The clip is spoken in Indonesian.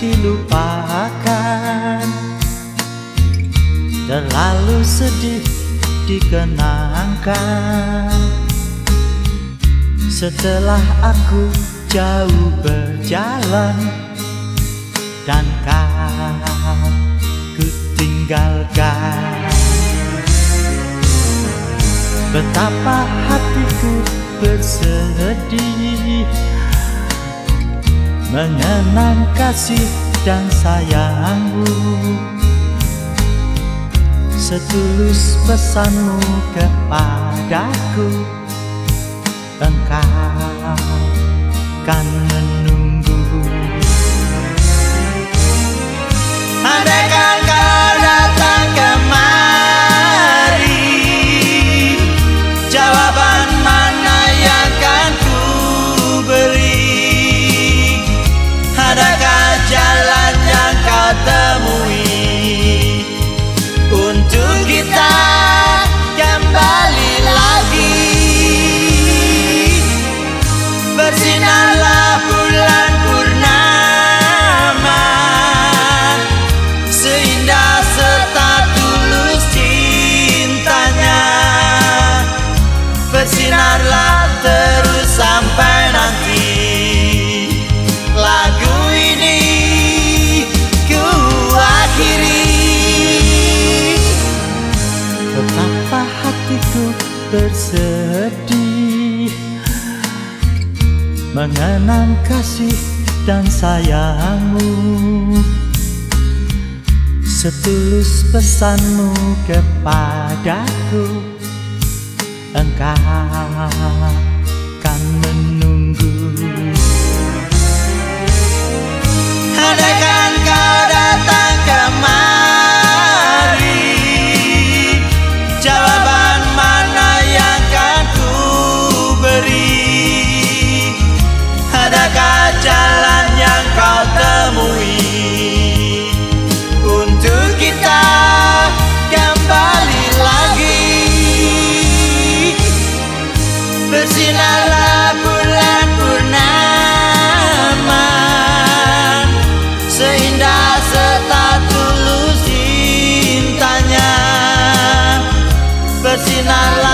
dilupakan, terlalu sedih dikenangkan. Setelah aku jauh berjalan dan kau ku tinggalkan, betapa hatiku bersedih mengenang kasih dan sayangmu. Setulus pesanmu kepadaku, engkau kan menunggu. Andaikan kau datang kemari, jawaban mana yang kan ku beri? Adakah jalan yang kau temui untuk kita kembali lagi? Bersinarlah bulan purnama, seindah serta tulus cintanya. Bersinarlah terus sampai nanti lagu ini ku akhiri. Betapa hatiku bersedih mengenang kasih dan sayangmu. Setulus pesanmu kepadaku, engkau kan menunggu. Andaikan kau datang kemari, jawaban mana yang kan ku beri? Adakah jalan yang kau temui untuk kita kembali lagi? Bersinarlah bulan purnama, seindah serta tulus cintanya. Bersinarlah